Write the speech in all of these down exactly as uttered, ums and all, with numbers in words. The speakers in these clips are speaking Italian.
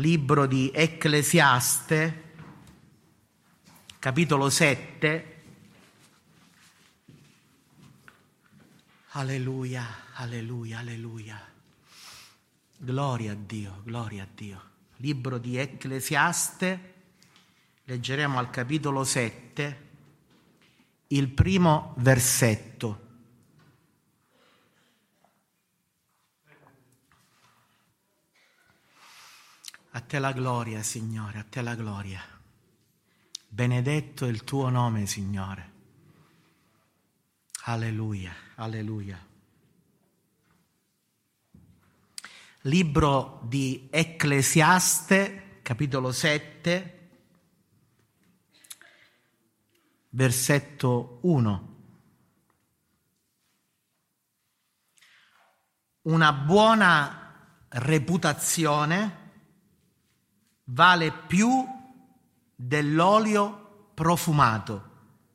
libro di Ecclesiaste, capitolo sette. Alleluia, alleluia, alleluia. Gloria a Dio, gloria a Dio. Libro di Ecclesiaste, leggeremo al capitolo sette, il primo versetto. A te la gloria, Signore, a te la gloria. Benedetto è il tuo nome, Signore. Alleluia, alleluia. Libro di Ecclesiaste, capitolo sette, versetto uno. Una buona reputazione vale più dell'olio profumato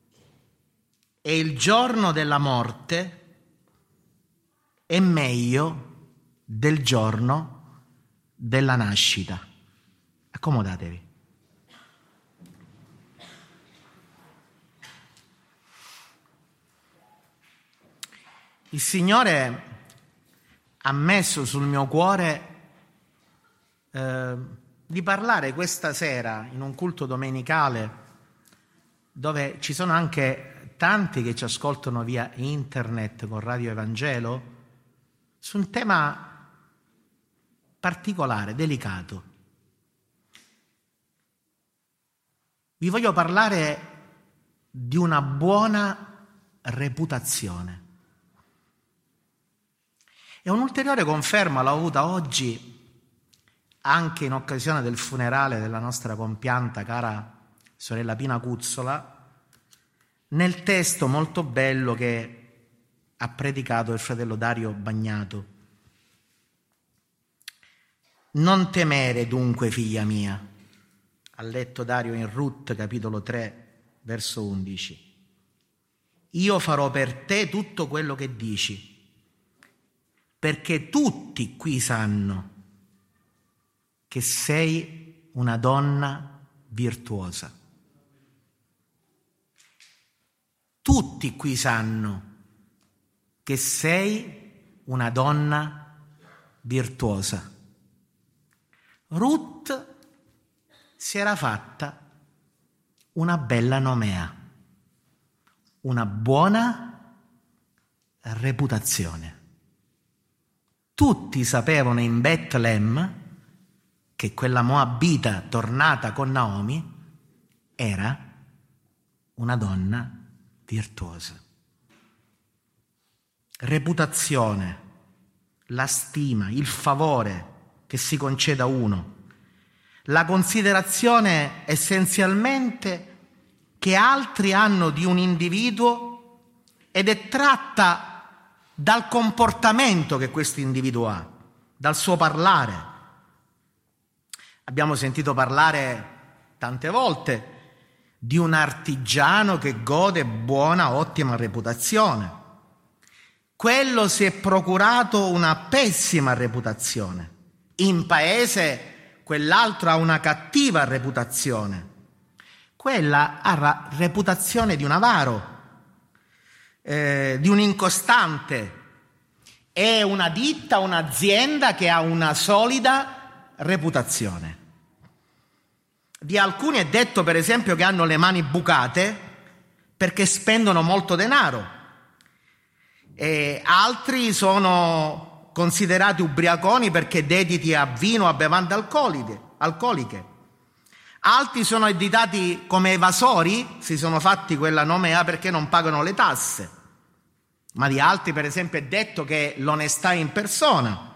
e il giorno della morte è meglio del giorno della nascita. Accomodatevi. Il Signore ha messo sul mio cuore eh, di parlare questa sera in un culto domenicale dove ci sono anche tanti che ci ascoltano via internet con Radio Evangelo su un tema particolare, delicato. Vi voglio parlare di una buona reputazione. E un'ulteriore conferma l'ho avuta oggi anche in occasione del funerale della nostra compianta cara sorella Pina Cuzzola, nel testo molto bello che ha predicato il fratello Dario Bagnato. Non temere dunque, figlia mia, ha letto Dario in Rut capitolo tre verso undici. Io farò per te tutto quello che dici, perché tutti qui sanno che sei una donna virtuosa. Tutti qui sanno che sei una donna virtuosa. Ruth si era fatta una bella nomea, una buona reputazione. Tutti sapevano in Betlemme che quella moabita tornata con Naomi era una donna virtuosa. Reputazione, la stima, il favore che si concede a uno, la considerazione essenzialmente che altri hanno di un individuo ed è tratta dal comportamento che questo individuo ha, dal suo parlare. Abbiamo sentito parlare tante volte di un artigiano che gode buona, ottima reputazione. Quello si è procurato una pessima reputazione. In paese quell'altro ha una cattiva reputazione. Quella ha la reputazione di un avaro, eh, di un incostante. È una ditta, un'azienda che ha una solida reputazione. Di alcuni è detto, per esempio, che hanno le mani bucate perché spendono molto denaro, e altri sono considerati ubriaconi perché dediti a vino, a bevande alcoliche, alcoliche. Altri sono additati come evasori, si sono fatti quella nomea perché non pagano le tasse. Ma di altri, per esempio, è detto che l'onestà è in persona.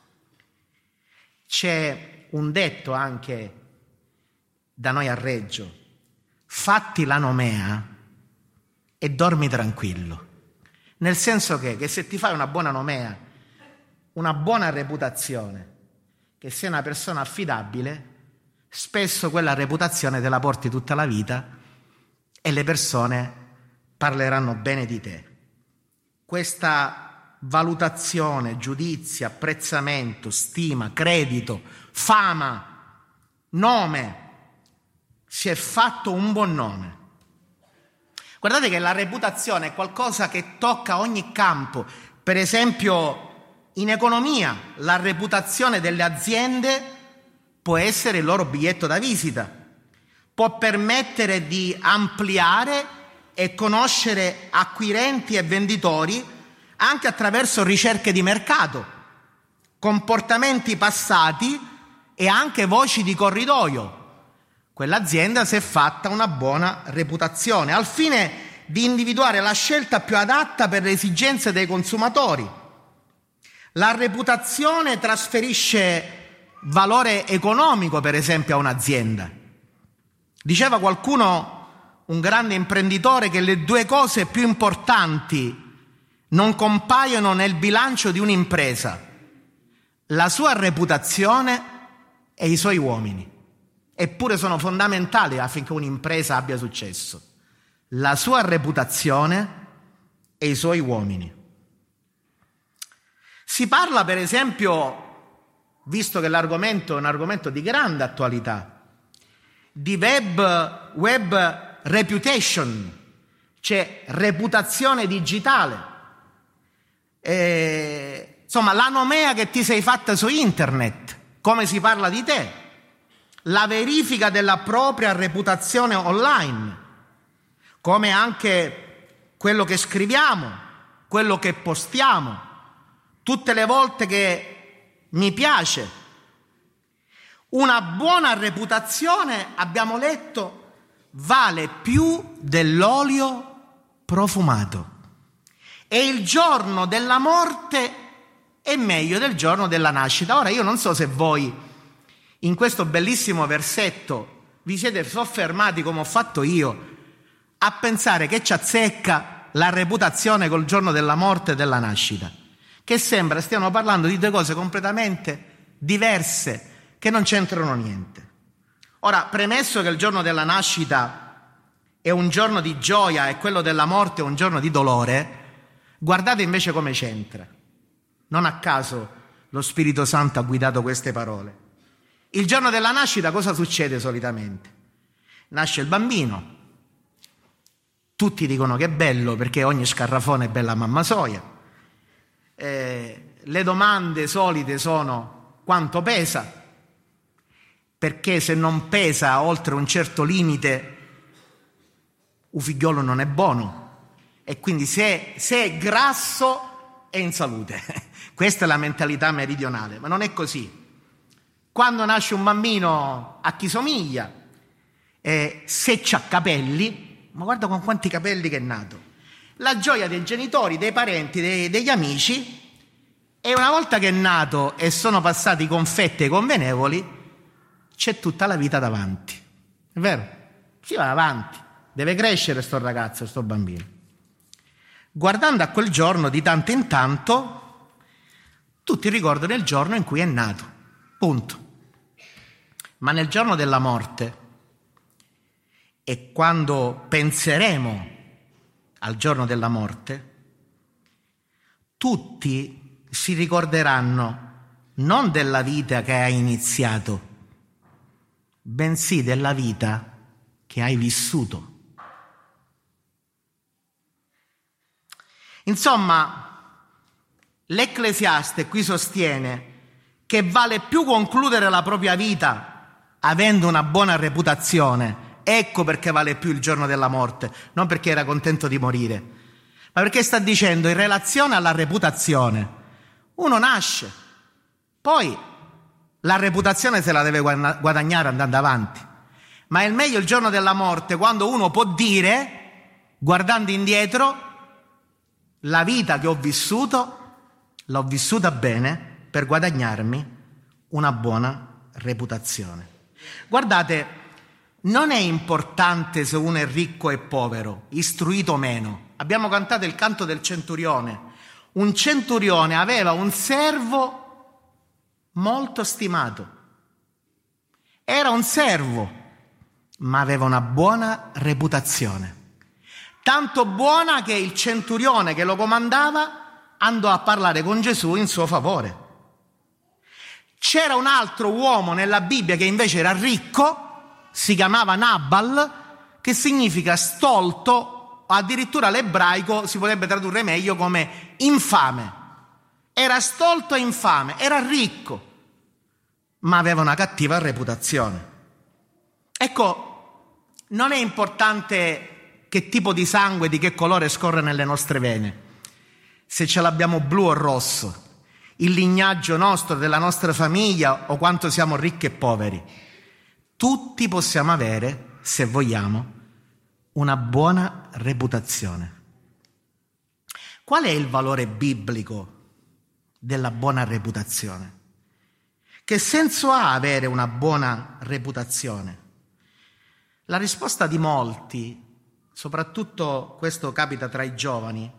C'è un detto anche da noi a Reggio: fatti la nomea e dormi tranquillo. Nel senso che, che se ti fai una buona nomea, una buona reputazione, che sei una persona affidabile, spesso quella reputazione te la porti tutta la vita e le persone parleranno bene di te. Questa valutazione, giudizio, apprezzamento, stima, credito, fama nome, si è fatto un buon nome. Guardate che la reputazione è qualcosa che tocca ogni campo. Per esempio, in economia, la reputazione delle aziende può essere il loro biglietto da visita, può permettere di ampliare e conoscere acquirenti e venditori anche attraverso ricerche di mercato, comportamenti passati e anche voci di corridoio. Quell'azienda si è fatta una buona reputazione al fine di individuare la scelta più adatta per le esigenze dei consumatori. La reputazione trasferisce valore economico, per esempio, a un'azienda. Diceva qualcuno, un grande imprenditore, che le due cose più importanti non compaiono nel bilancio di un'impresa: la sua reputazione e i suoi uomini. Eppure sono fondamentali affinché un'impresa abbia successo: la sua reputazione e i suoi uomini. Si parla, per esempio, visto che l'argomento è un argomento di grande attualità, di web, web reputation, cioè reputazione digitale. E, insomma, la nomea che ti sei fatta su internet, come si parla di te, la verifica della propria reputazione online, come anche quello che scriviamo, quello che postiamo, tutte le volte che mi piace. Una buona reputazione, abbiamo letto, vale più dell'olio profumato. E il giorno della morte è meglio del giorno della nascita. Ora, io non so se voi in questo bellissimo versetto vi siete soffermati, come ho fatto io, a pensare che ci azzecca la reputazione col giorno della morte e della nascita, che sembra stiano parlando di due cose completamente diverse, che non c'entrano niente. Ora, premesso che il giorno della nascita è un giorno di gioia e quello della morte è un giorno di dolore, guardate invece come c'entra. Non a caso lo Spirito Santo ha guidato queste parole. Il giorno della nascita cosa succede solitamente? Nasce il bambino, tutti dicono che è bello perché ogni scarrafone è bella mamma soia, eh, le domande solite sono: quanto pesa? Perché se non pesa oltre un certo limite un figliolo non è buono, e quindi se, se è grasso è in salute. Questa è la mentalità meridionale, ma non è così. Quando nasce un bambino a chi somiglia, eh, se c'ha capelli, ma guarda con quanti capelli che è nato, la gioia dei genitori, dei parenti, dei, degli amici, e una volta che è nato e sono passati i confetti e i convenevoli, c'è tutta la vita davanti. È vero? Si va avanti, deve crescere sto ragazzo, sto bambino. Guardando a quel giorno, di tanto in tanto, tutti ricordano il giorno in cui è nato. Punto. Ma nel giorno della morte, e quando penseremo al giorno della morte, tutti si ricorderanno non della vita che hai iniziato, bensì della vita che hai vissuto. Insomma, l'Ecclesiaste qui sostiene che vale più concludere la propria vita avendo una buona reputazione. Ecco perché vale più il giorno della morte, non perché era contento di morire, ma perché sta dicendo, in relazione alla reputazione, uno nasce, poi la reputazione se la deve guadagnare andando avanti, ma è meglio il giorno della morte, quando uno può dire, guardando indietro, la vita che ho vissuto l'ho vissuta bene per guadagnarmi una buona reputazione. Guardate, non è importante se uno è ricco e povero, istruito o meno. Abbiamo cantato il canto del centurione. Un centurione aveva un servo molto stimato. Era un servo, ma aveva una buona reputazione. Tanto buona che il centurione che lo comandava andò a parlare con Gesù in suo favore. C'era un altro uomo nella Bibbia che invece era ricco, si chiamava Nabal, che significa stolto, addirittura l'ebraico si potrebbe tradurre meglio come infame. Era stolto e infame, era ricco, ma aveva una cattiva reputazione. Ecco, non è importante che tipo di sangue, di che colore scorre nelle nostre vene, se ce l'abbiamo blu o rosso, il lignaggio nostro, della nostra famiglia o quanto siamo ricchi e poveri. Tutti possiamo avere, se vogliamo, una buona reputazione. Qual è il valore biblico della buona reputazione? Che senso ha avere una buona reputazione? La risposta di molti, soprattutto questo capita tra i giovani,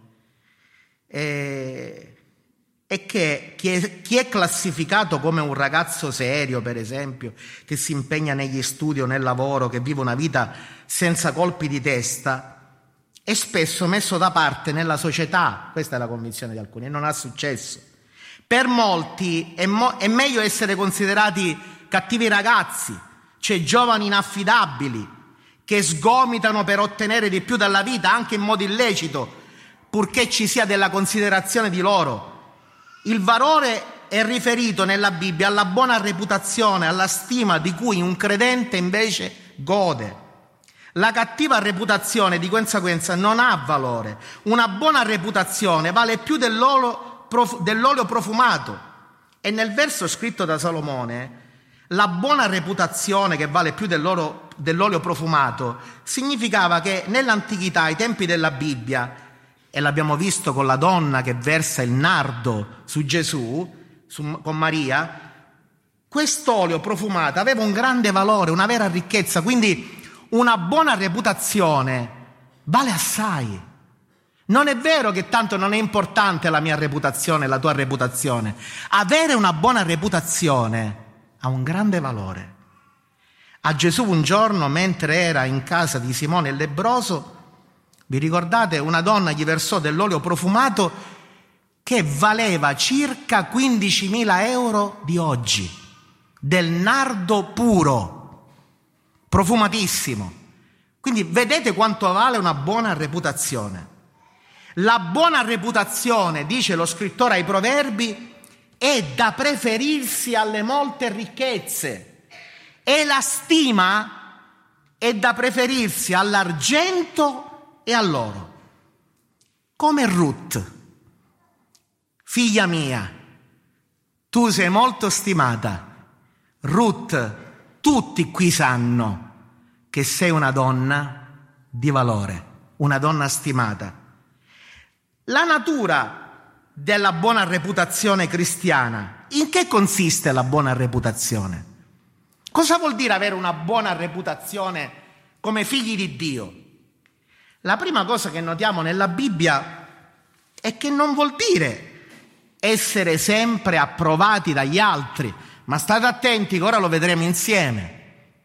è, è che chi è, chi è classificato come un ragazzo serio, per esempio, che si impegna negli studi o nel lavoro, che vive una vita senza colpi di testa, è spesso messo da parte nella società. Questa è la convinzione di alcuni, e non ha successo. Per molti è, mo- è meglio essere considerati cattivi ragazzi, cioè giovani inaffidabili, che sgomitano per ottenere di più dalla vita, anche in modo illecito, purché ci sia della considerazione di loro. Il valore è riferito nella Bibbia alla buona reputazione, alla stima di cui un credente invece gode. La cattiva reputazione di conseguenza non ha valore. Una buona reputazione vale più dell'olio, prof, dell'olio profumato. E nel verso scritto da Salomone, la buona reputazione che vale più dell'olio, dell'olio profumato significava che nell'antichità, ai tempi della Bibbia, e l'abbiamo visto con la donna che versa il nardo su Gesù, su, con Maria, quest'olio profumato aveva un grande valore, una vera ricchezza, quindi una buona reputazione vale assai. Non è vero che tanto non è importante la mia reputazione, la tua reputazione. Avere una buona reputazione ha un grande valore. A Gesù un giorno, mentre era in casa di Simone il lebbroso, vi ricordate, una donna gli versò dell'olio profumato che valeva circa quindicimila euro di oggi, del nardo puro, profumatissimo. Quindi vedete quanto vale una buona reputazione. La buona reputazione, dice lo scrittore ai Proverbi, è da preferirsi alle molte ricchezze, e la stima è da preferirsi all'argento e all'oro. Come Ruth, figlia mia, tu sei molto stimata. Ruth, tutti qui sanno che sei una donna di valore, una donna stimata. La natura della buona reputazione cristiana, in che consiste la buona reputazione? Cosa vuol dire avere una buona reputazione come figli di Dio? La prima cosa che notiamo nella Bibbia è che non vuol dire essere sempre approvati dagli altri, ma state attenti che ora lo vedremo insieme,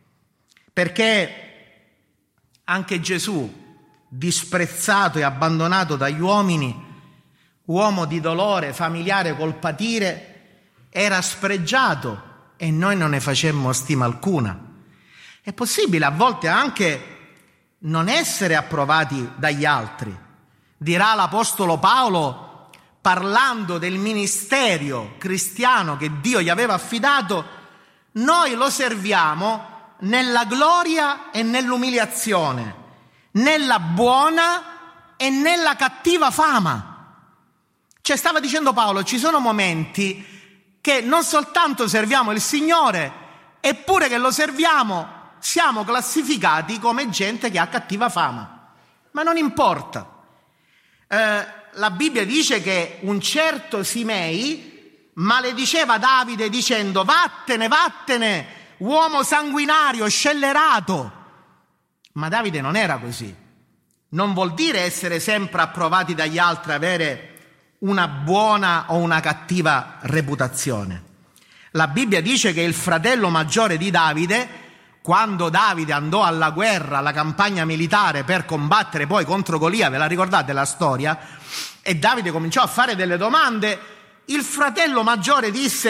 perché anche Gesù, disprezzato e abbandonato dagli uomini, uomo di dolore familiare col patire, era spregiato e noi non ne facemmo stima alcuna. È possibile a volte anche non essere approvati dagli altri. Dirà l'Apostolo Paolo, parlando del ministero cristiano che Dio gli aveva affidato: noi lo serviamo nella gloria e nell'umiliazione, nella buona e nella cattiva fama. Cioè, stava dicendo Paolo, ci sono momenti che non soltanto serviamo il Signore, eppure che lo serviamo siamo classificati come gente che ha cattiva fama. Ma non importa. Eh, la Bibbia dice che un certo Simei malediceva Davide dicendo: vattene, vattene, uomo sanguinario, scellerato. Ma Davide non era così. Non vuol dire essere sempre approvati dagli altri, avere una buona o una cattiva reputazione. La Bibbia dice che il fratello maggiore di Davide, quando Davide andò alla guerra, alla campagna militare per combattere poi contro Golia, ve la ricordate la storia? E Davide cominciò a fare delle domande. Il fratello maggiore disse: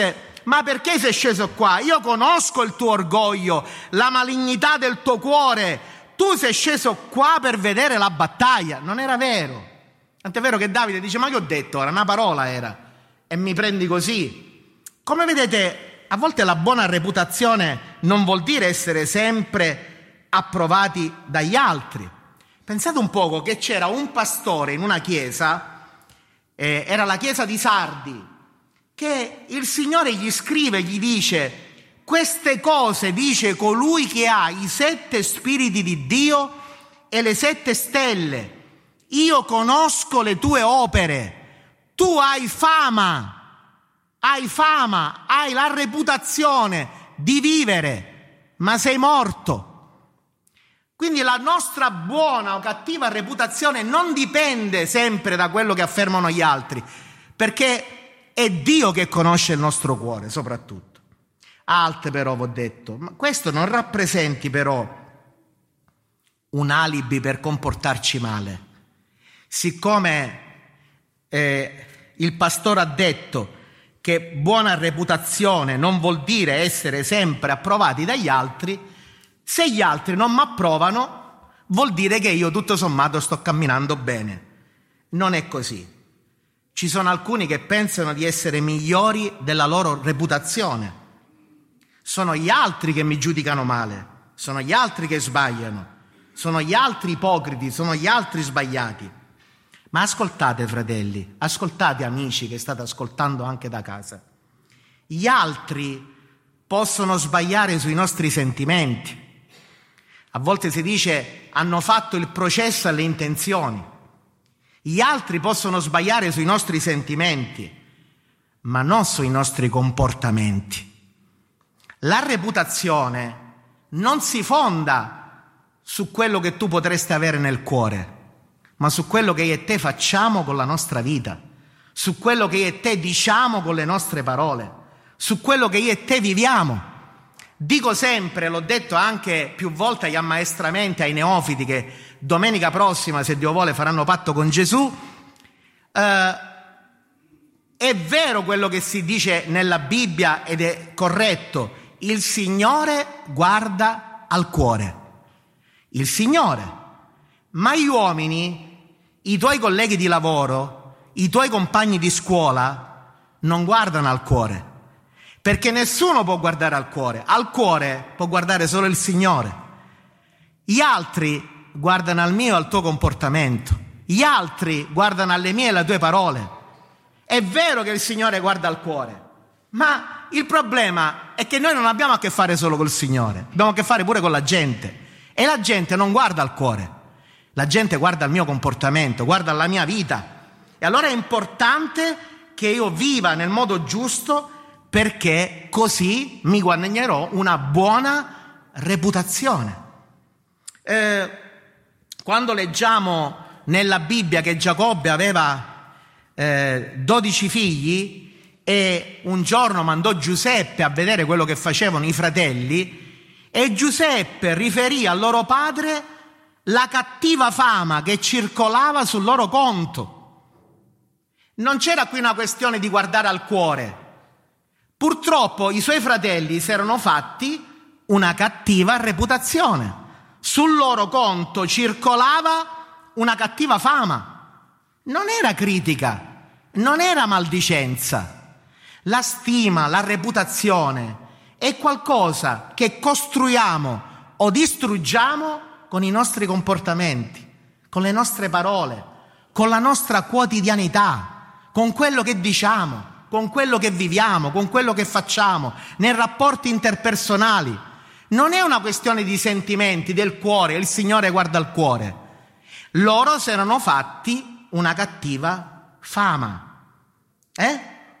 ma perché sei sceso qua? Io conosco il tuo orgoglio, la malignità del tuo cuore, tu sei sceso qua per vedere la battaglia. Non era vero. Tant'è vero che Davide dice: ma che ho detto ora? Una parola era, e mi prendi così. Come vedete, a volte la buona reputazione non vuol dire essere sempre approvati dagli altri. Pensate un poco che c'era un pastore in una chiesa, eh, era la chiesa di Sardi, che il Signore gli scrive, gli dice: queste cose dice colui che ha i sette spiriti di Dio e le sette stelle. Io conosco le tue opere, tu hai fama, hai fama, hai la reputazione di vivere, ma sei morto. Quindi la nostra buona o cattiva reputazione non dipende sempre da quello che affermano gli altri, perché è Dio che conosce il nostro cuore soprattutto. Altre però, vi ho detto, ma questo non rappresenti però un alibi per comportarci male. Siccome eh, il pastore ha detto che buona reputazione non vuol dire essere sempre approvati dagli altri, se gli altri non mi approvano vuol dire che io tutto sommato sto camminando bene. Non è così. Ci sono alcuni che pensano di essere migliori della loro reputazione. Sono gli altri che mi giudicano male, sono gli altri che sbagliano, sono gli altri ipocriti, sono gli altri sbagliati. Ma ascoltate, fratelli, ascoltate, amici che state ascoltando anche da casa. Gli altri possono sbagliare sui nostri sentimenti. A volte si dice: hanno fatto il processo alle intenzioni. Gli altri possono sbagliare sui nostri sentimenti, ma non sui nostri comportamenti. La reputazione non si fonda su quello che tu potresti avere nel cuore, ma su quello che io e te facciamo con la nostra vita, su quello che io e te diciamo con le nostre parole, su quello che io e te viviamo. Dico sempre, l'ho detto anche più volte agli ammaestramenti, ai neofiti che domenica prossima, se Dio vuole, faranno patto con Gesù, eh, è vero quello che si dice nella Bibbia ed è corretto: il Signore guarda al cuore. Il Signore. Ma gli uomini, i tuoi colleghi di lavoro, i tuoi compagni di scuola, non guardano al cuore. Perché nessuno può guardare al cuore. Al cuore può guardare solo il Signore. Gli altri guardano al mio e al tuo comportamento. Gli altri guardano alle mie e alle tue parole. È vero che il Signore guarda al cuore, ma il problema è che noi non abbiamo a che fare solo col Signore, abbiamo a che fare pure con la gente. E la gente non guarda al cuore. La gente guarda al mio comportamento, guarda alla mia vita. E allora è importante che io viva nel modo giusto, perché così mi guadagnerò una buona reputazione. Eh, quando leggiamo nella Bibbia che Giacobbe aveva eh, dodici figli e un giorno mandò Giuseppe a vedere quello che facevano i fratelli, e Giuseppe riferì al loro padre la cattiva fama che circolava sul loro conto. Non c'era qui una questione di guardare al cuore. Purtroppo i suoi fratelli si erano fatti una cattiva reputazione. Sul loro conto circolava una cattiva fama. Non era critica, non era maldicenza. La stima, la reputazione è qualcosa che costruiamo o distruggiamo con i nostri comportamenti, con le nostre parole, con la nostra quotidianità, con quello che diciamo, con quello che viviamo, con quello che facciamo, nei rapporti interpersonali. Non è una questione di sentimenti, del cuore, il Signore guarda al cuore. Loro si erano fatti una cattiva fama. Eh?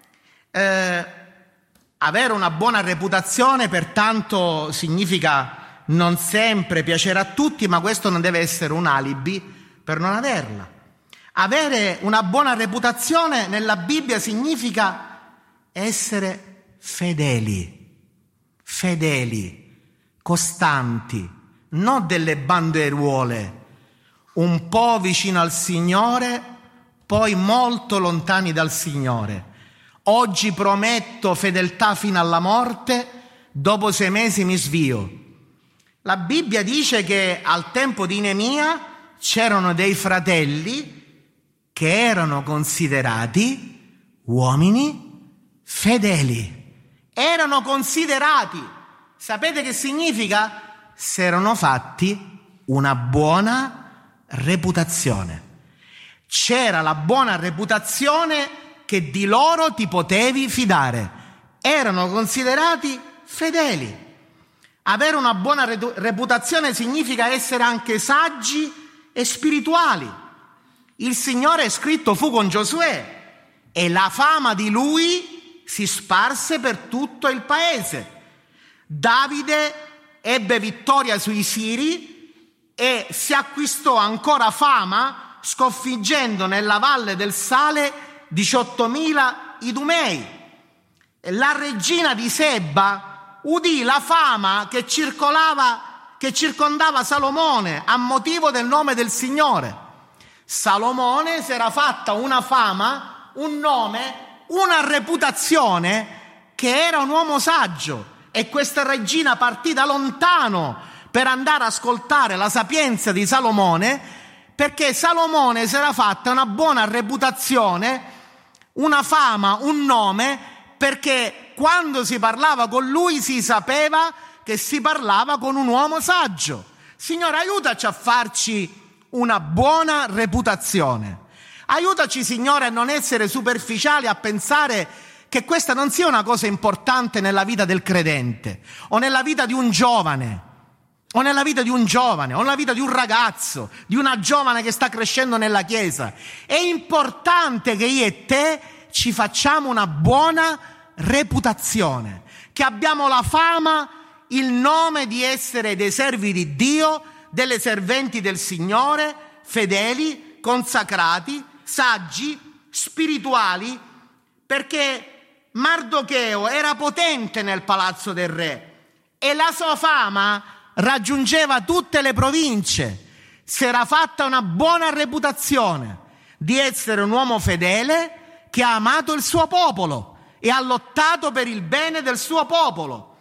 Eh, avere una buona reputazione, pertanto, significa non sempre piacere a tutti, ma questo non deve essere un alibi per non averla. Avere una buona reputazione nella Bibbia significa essere fedeli, fedeli, costanti, non delle banderuole, un po' vicino al Signore, poi molto lontani dal Signore, Oggi prometto fedeltà fino alla morte, dopo sei mesi mi svio. La Bibbia dice che al tempo di Neemia c'erano dei fratelli che erano considerati uomini fedeli. Erano considerati. Sapete che significa? Si erano fatti una buona reputazione. C'era la buona reputazione che di loro ti potevi fidare. Erano considerati fedeli. Avere una buona reputazione significa essere anche saggi e spirituali. Il Signore, è scritto, fu con Giosuè e la fama di lui si sparse per tutto il paese. Davide ebbe vittoria sui Siri e si acquistò ancora fama sconfiggendo nella valle del Sale diciottomila idumei. La regina di Seba udì la fama che circolava, che circondava Salomone a motivo del nome del Signore. Salomone si era fatta una fama, un nome, una reputazione che era un uomo saggio, e questa regina partì da lontano per andare ad ascoltare la sapienza di Salomone, perché Salomone si era fatta una buona reputazione, una fama, un nome, perché quando si parlava con lui si sapeva che si parlava con un uomo saggio. Signore, aiutaci a farci una buona reputazione. Aiutaci, Signore, a non essere superficiali, a pensare che questa non sia una cosa importante nella vita del credente, o nella vita di un giovane, o nella vita di un giovane, o nella vita di un ragazzo, di una giovane che sta crescendo nella Chiesa. È importante che io e te ci facciamo una buona reputazione, che abbiamo la fama, il nome di essere dei servi di Dio, delle serventi del Signore, fedeli, consacrati, saggi, spirituali, perché Mardocheo era potente nel palazzo del re e la sua fama raggiungeva tutte le province. Si era fatta una buona reputazione di essere un uomo fedele che ha amato il suo popolo e ha lottato per il bene del suo popolo.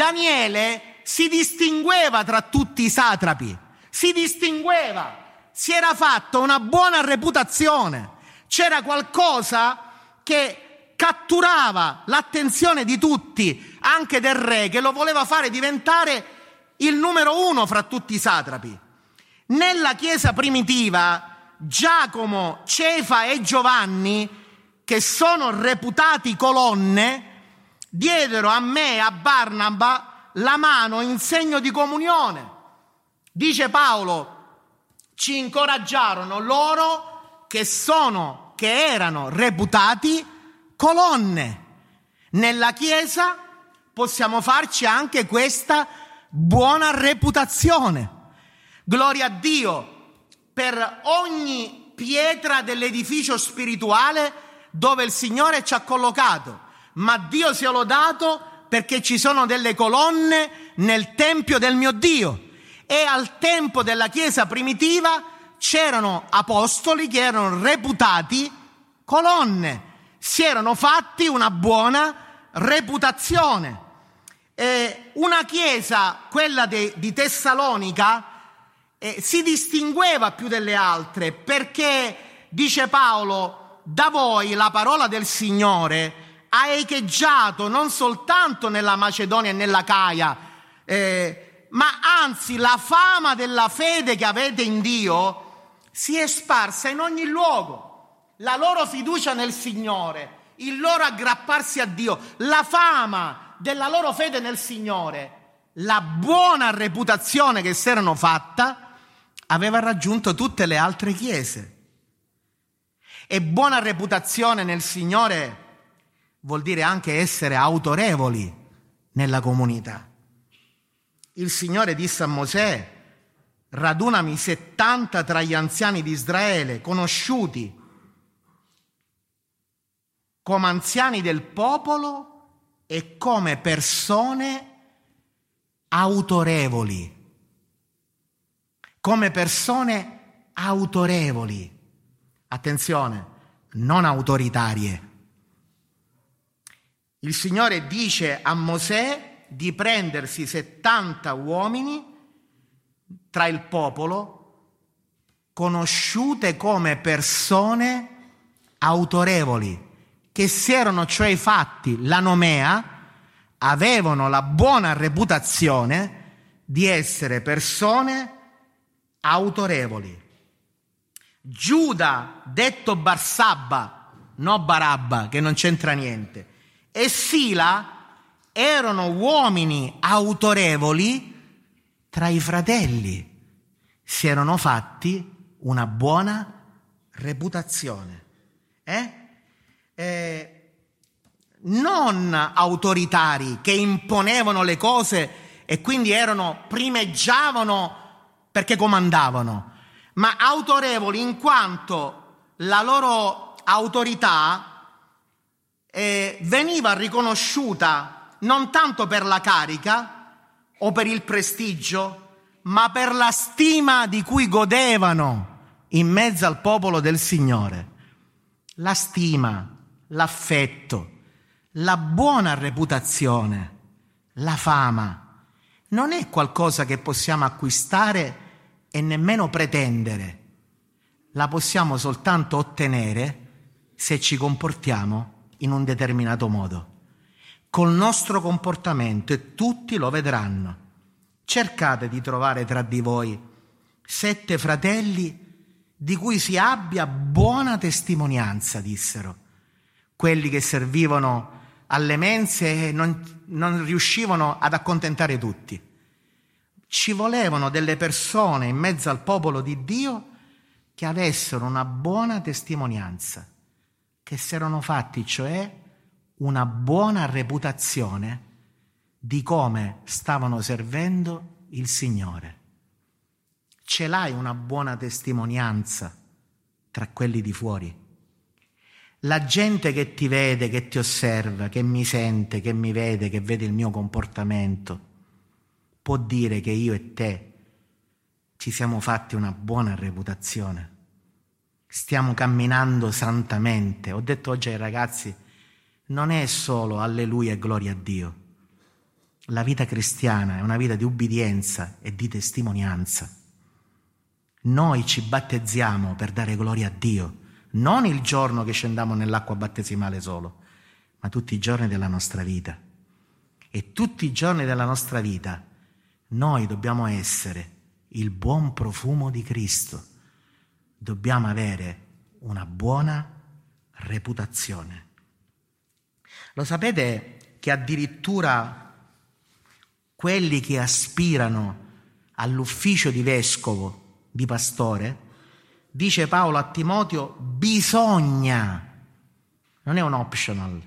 Daniele si distingueva tra tutti i satrapi, si distingueva, si era fatta una buona reputazione. C'era qualcosa che catturava l'attenzione di tutti, anche del re, che lo voleva fare diventare il numero uno fra tutti i satrapi. Nella Chiesa primitiva, Giacomo, Cefa e Giovanni, che sono reputati colonne, diedero a me e a Barnaba la mano in segno di comunione. Dice Paolo, ci incoraggiarono loro che sono, che erano reputati colonne. Nella Chiesa possiamo farci anche questa buona reputazione. Gloria a Dio per ogni pietra dell'edificio spirituale dove il Signore ci ha collocato, ma Dio sia lodato perché ci sono delle colonne nel tempio del mio Dio. E al tempo della Chiesa primitiva c'erano apostoli che erano reputati colonne, si erano fatti una buona reputazione. Eh, una chiesa, quella de, di Tessalonica, eh, si distingueva più delle altre perché, dice Paolo, da voi la parola del Signore ha echeggiato non soltanto nella Macedonia e nella Caia, eh, ma anzi la fama della fede che avete in Dio si è sparsa in ogni luogo. La loro fiducia nel Signore, il loro aggrapparsi a Dio, la fama della loro fede nel Signore, la buona reputazione che si erano fatta, aveva raggiunto tutte le altre chiese. E buona reputazione nel Signore vuol dire anche essere autorevoli nella comunità. Il Signore disse a Mosè, radunami settanta tra gli anziani di Israele, conosciuti come anziani del popolo e come persone autorevoli. Come persone autorevoli. Attenzione, non autoritarie. il Signore dice a Mosè di prendersi settanta uomini tra il popolo, conosciute come persone autorevoli, che si erano cioè fatti la nomea, avevano la buona reputazione di essere persone autorevoli. Giuda, detto Barsabba, no Barabba, che non c'entra niente, e Sila erano uomini autorevoli tra i fratelli, si erano fatti una buona reputazione. Eh? Eh, non autoritari che imponevano le cose e quindi erano, primeggiavano perché comandavano, ma autorevoli in quanto la loro autorità eh, veniva riconosciuta non tanto per la carica o per il prestigio, ma per la stima di cui godevano in mezzo al popolo del Signore. La stima, l'affetto, la buona reputazione, la fama non è qualcosa che possiamo acquistare e nemmeno pretendere. La possiamo soltanto ottenere se ci comportiamo in un determinato modo, col nostro comportamento, e tutti lo vedranno. Cercate di trovare tra di voi sette fratelli di cui si abbia buona testimonianza, dissero. Quelli che servivano alle mense e non, non riuscivano ad accontentare tutti. Ci volevano delle persone in mezzo al popolo di Dio che avessero una buona testimonianza, che si erano fatti cioè una buona reputazione di come stavano servendo il Signore. Ce l'hai una buona testimonianza tra quelli di fuori? La gente che ti vede, che ti osserva, che mi sente, che mi vede, che vede il mio comportamento, può dire che io e te ci siamo fatti una buona reputazione? Stiamo camminando santamente. Ho detto oggi ai ragazzi, non è solo alleluia e gloria a Dio. La vita cristiana è una vita di ubbidienza e di testimonianza. Noi ci battezziamo per dare gloria a Dio, non il giorno che scendiamo nell'acqua battesimale solo, ma tutti i giorni della nostra vita. E tutti i giorni della nostra vita noi dobbiamo essere il buon profumo di Cristo. Dobbiamo avere una buona reputazione. Lo sapete che addirittura quelli che aspirano all'ufficio di vescovo, di pastore, dice Paolo a Timoteo, bisogna, non è un optional,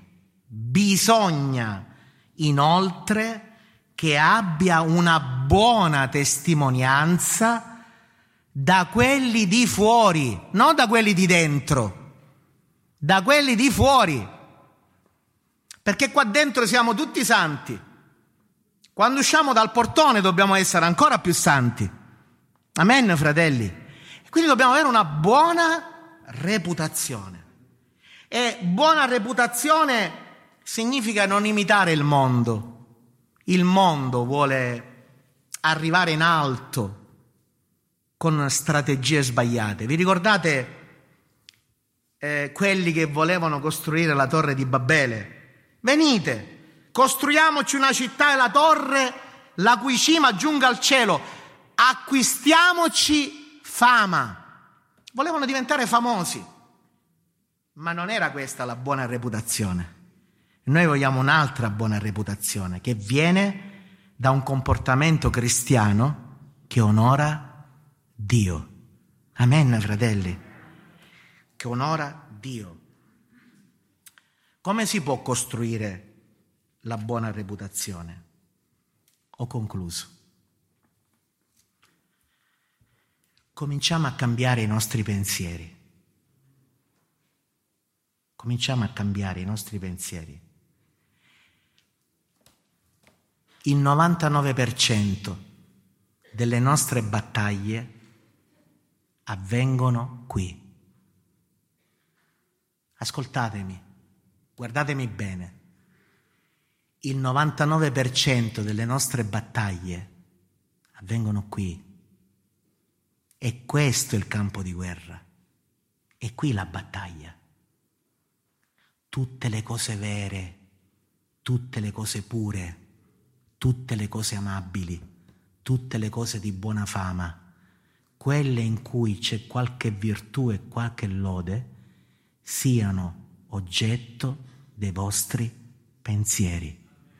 bisogna inoltre che abbia una buona testimonianza da quelli di fuori, non da quelli di dentro, da quelli di fuori, perché qua dentro siamo tutti santi. Quando usciamo dal portone dobbiamo essere ancora più santi. Amen, fratelli. E quindi dobbiamo avere una buona reputazione. E buona reputazione significa non imitare il mondo. Il mondo vuole arrivare in alto con strategie sbagliate. Vi ricordate eh, quelli che volevano costruire la torre di Babele? Venite, costruiamoci una città e la torre la cui cima giunga al cielo, acquistiamoci fama. Volevano diventare famosi, ma non era questa la buona reputazione. Noi vogliamo un'altra buona reputazione che viene da un comportamento cristiano che onora Dio. Amen, fratelli, che onora Dio. Come si può costruire la buona reputazione? Ho concluso. Cominciamo a cambiare i nostri pensieri. Cominciamo a cambiare i nostri pensieri. Il novantanove per cento delle nostre battaglie avvengono qui. Ascoltatemi, guardatemi bene. il novantanove per cento delle nostre battaglie avvengono qui. E questo è il campo di guerra. È qui la battaglia. Tutte le cose vere, tutte le cose pure, tutte le cose amabili, tutte le cose di buona fama, quelle in cui c'è qualche virtù e qualche lode, siano oggetto dei vostri pensieri.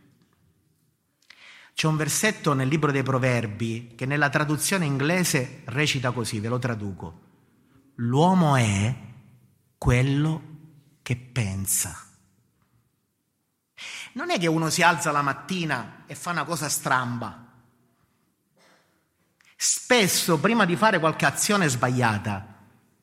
C'è un versetto nel libro dei Proverbi che nella traduzione inglese recita così, ve lo traduco: l'uomo è quello che pensa. Non è che uno si alza la mattina e fa una cosa stramba. Spesso, prima di fare qualche azione sbagliata,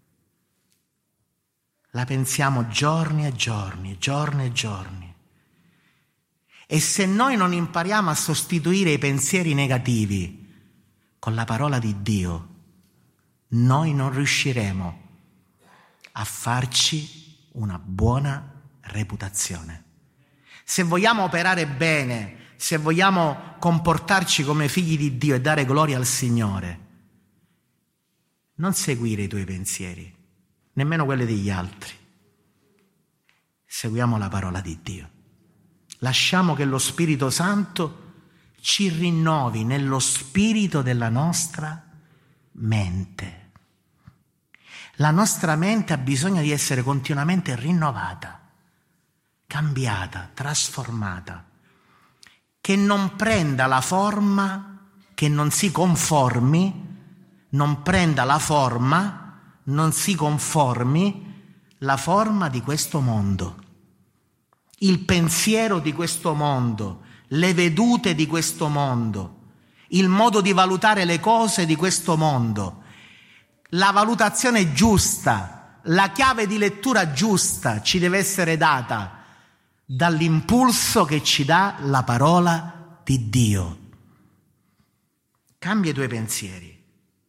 la pensiamo giorni e giorni, giorni e giorni. E se noi non impariamo a sostituire i pensieri negativi con la parola di Dio, noi non riusciremo a farci una buona reputazione. Se vogliamo operare bene, se vogliamo comportarci come figli di Dio e dare gloria al Signore, non seguire i tuoi pensieri, nemmeno quelli degli altri. Seguiamo la parola di Dio. Lasciamo che lo Spirito Santo ci rinnovi nello spirito della nostra mente. La nostra mente ha bisogno di essere continuamente rinnovata, cambiata, trasformata, che non prenda la forma, che non si conformi, non prenda la forma, non si conformi la forma di questo mondo. Il pensiero di questo mondo, le vedute di questo mondo, il modo di valutare le cose di questo mondo, la valutazione giusta, la chiave di lettura giusta ci deve essere data dall'impulso che ci dà la parola di Dio. Cambia i tuoi pensieri.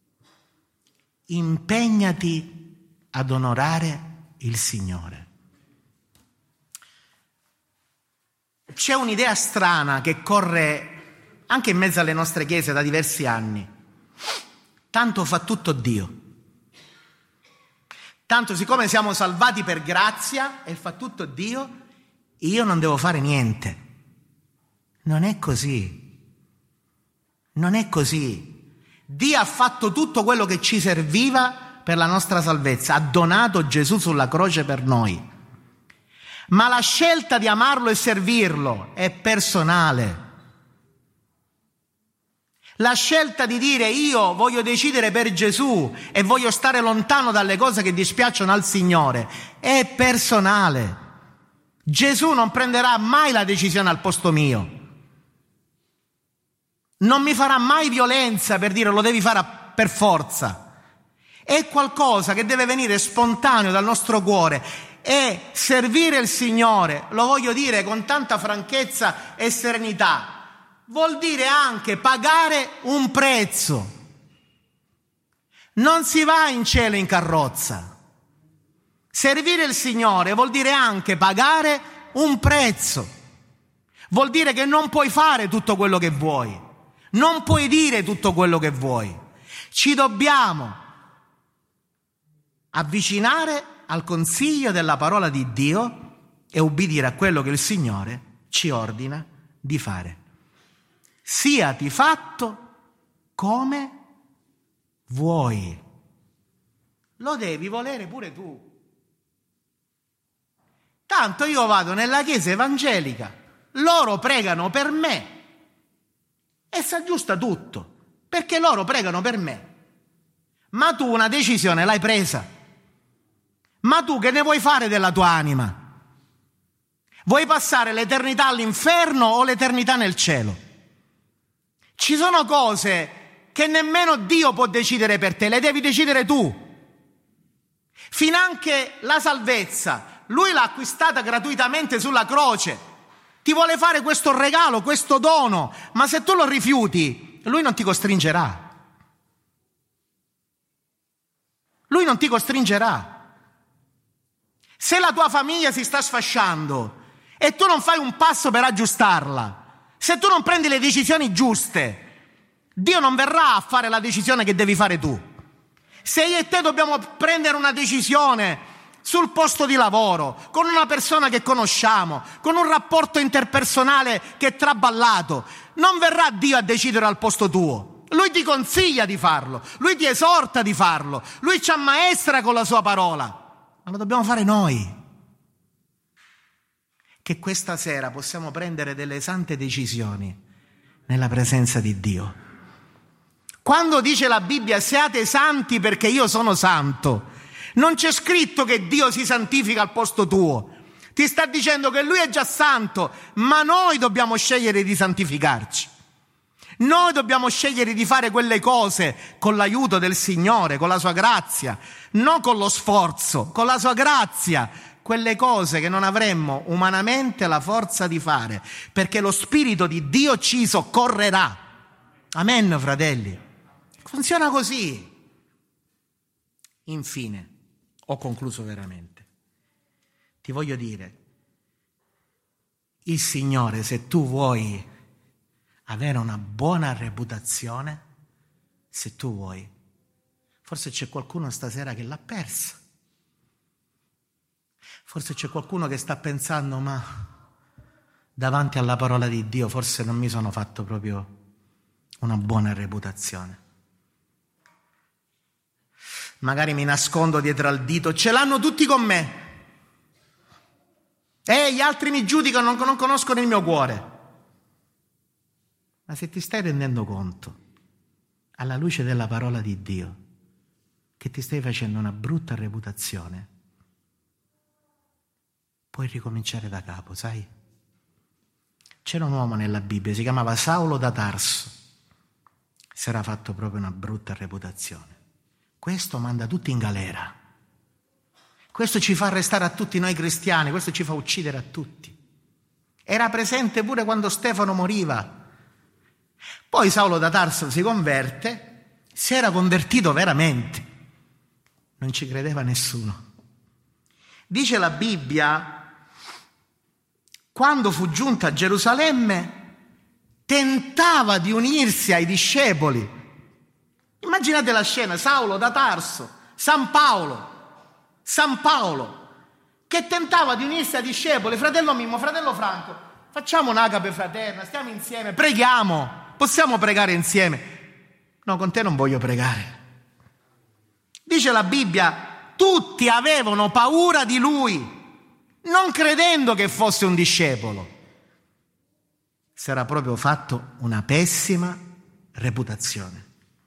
Impegnati ad onorare il Signore. C'è un'idea strana che corre anche in mezzo alle nostre chiese da diversi anni. Tanto fa tutto Dio. Tanto siccome siamo salvati per grazia e fa tutto Dio, io non devo fare niente. Non è così. Non è così. Dio ha fatto tutto quello che ci serviva per la nostra salvezza. Ha donato Gesù sulla croce per noi. Ma la scelta di amarlo e servirlo è personale. La scelta di dire io voglio decidere per Gesù e voglio stare lontano dalle cose che dispiacciono al Signore è personale. Gesù non prenderà mai la decisione al posto mio. Non mi farà mai violenza per dire lo devi fare per forza. È qualcosa che deve venire spontaneo dal nostro cuore. E servire il Signore, lo voglio dire con tanta franchezza e serenità, vuol dire anche pagare un prezzo. Non si va in cielo in carrozza. Servire il Signore vuol dire anche pagare un prezzo. Vuol dire che non puoi fare tutto quello che vuoi, non puoi dire tutto quello che vuoi. Ci dobbiamo avvicinare al consiglio della parola di Dio e ubbidire a quello che il Signore ci ordina di fare. Siati fatto come vuoi. Lo devi volere pure tu. Tanto io vado nella chiesa evangelica, loro pregano per me e si aggiusta tutto, perché loro pregano per me. Ma tu una decisione l'hai presa. Ma tu che ne vuoi fare della tua anima? Vuoi passare l'eternità all'inferno o l'eternità nel cielo? Ci sono cose che nemmeno Dio può decidere per te, le devi decidere tu. Finanche la salvezza, Lui l'ha acquistata gratuitamente sulla croce. Ti vuole fare questo regalo, questo dono, ma se tu lo rifiuti, Lui non ti costringerà. Lui non ti costringerà. Se la tua famiglia si sta sfasciando e tu non fai un passo per aggiustarla, se tu non prendi le decisioni giuste, Dio non verrà a fare la decisione che devi fare tu. Se io e te dobbiamo prendere una decisione sul posto di lavoro, con una persona che conosciamo, con un rapporto interpersonale che è traballato, non verrà Dio a decidere al posto tuo. Lui ti consiglia di farlo, Lui ti esorta di farlo, Lui ci ammaestra con la sua parola, ma lo dobbiamo fare noi. Che questa sera possiamo prendere delle sante decisioni nella presenza di Dio. Quando dice la Bibbia siate santi perché io sono santo, non c'è scritto che Dio si santifica al posto tuo. Ti sta dicendo che Lui è già santo, ma noi dobbiamo scegliere di santificarci. Noi dobbiamo scegliere di fare quelle cose con l'aiuto del Signore, con la sua grazia, non con lo sforzo, con la sua grazia, quelle cose che non avremmo umanamente la forza di fare, perché lo Spirito di Dio ci soccorrerà. Amen, fratelli. Funziona così. Infine, ho concluso veramente. Ti voglio dire, il Signore, se tu vuoi avere una buona reputazione, se tu vuoi, forse c'è qualcuno stasera che l'ha persa. Forse c'è qualcuno che sta pensando, ma davanti alla parola di Dio forse non mi sono fatto proprio una buona reputazione. Magari mi nascondo dietro al dito, ce l'hanno tutti con me. E gli altri mi giudicano, non conoscono il mio cuore. Ma se ti stai rendendo conto, alla luce della parola di Dio, che ti stai facendo una brutta reputazione, puoi ricominciare da capo, sai? C'era un uomo nella Bibbia, si chiamava Saulo da Tarso, si era fatto proprio una brutta reputazione. Questo manda tutti in galera. Questo ci fa arrestare a tutti noi cristiani, questo ci fa uccidere a tutti. Era presente pure quando Stefano moriva. Poi Saulo da Tarso si converte, si era convertito veramente. Non ci credeva nessuno. Dice la Bibbia, quando fu giunto a Gerusalemme, tentava di unirsi ai discepoli. Immaginate la scena, Saulo da Tarso, San Paolo, San Paolo, che tentava di unirsi ai discepoli, fratello Mimmo, fratello Franco, facciamo un'agape fraterna, stiamo insieme, preghiamo, possiamo pregare insieme. No, con te non voglio pregare. Dice la Bibbia, tutti avevano paura di lui, non credendo che fosse un discepolo. Si era proprio fatto una pessima reputazione.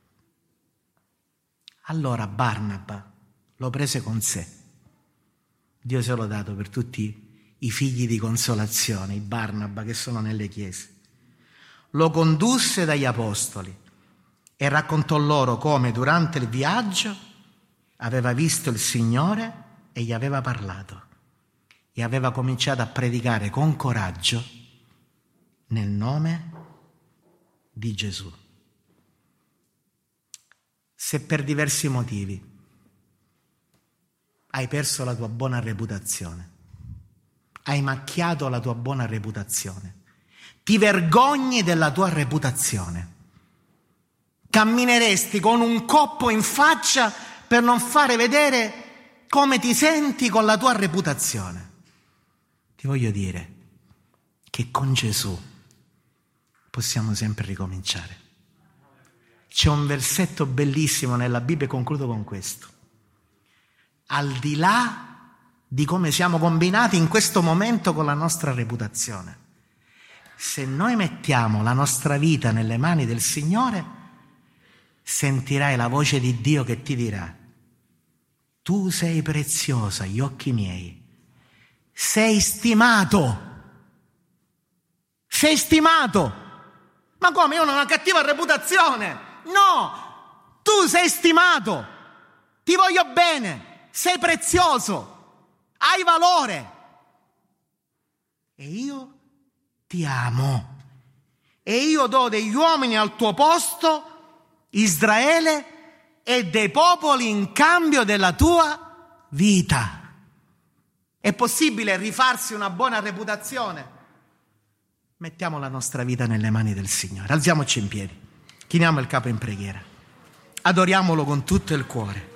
Allora Barnaba lo prese con sé. Dio se l'ha dato per tutti i figli di consolazione, i Barnaba che sono nelle chiese. Lo condusse dagli apostoli e raccontò loro come durante il viaggio aveva visto il Signore e gli aveva parlato e aveva cominciato a predicare con coraggio nel nome di Gesù. Se per diversi motivi hai perso la tua buona reputazione, hai macchiato la tua buona reputazione, ti vergogni della tua reputazione, cammineresti con un coppo in faccia per non fare vedere come ti senti con la tua reputazione. Ti voglio dire che con Gesù possiamo sempre ricominciare. C'è un versetto bellissimo nella Bibbia e concludo con questo. Al di là di come siamo combinati in questo momento con la nostra reputazione, se noi mettiamo la nostra vita nelle mani del Signore, sentirai la voce di Dio che ti dirà: tu sei preziosa agli occhi miei, sei stimato, sei stimato. Ma come? Io non ho una cattiva reputazione. No, tu sei stimato, ti voglio bene, sei prezioso, hai valore e io ti amo e io do degli uomini al tuo posto, Israele, e dei popoli in cambio della tua vita. È possibile rifarsi una buona reputazione? Mettiamo la nostra vita nelle mani del Signore. Alziamoci in piedi, chiniamo il capo in preghiera, adoriamolo con tutto il cuore.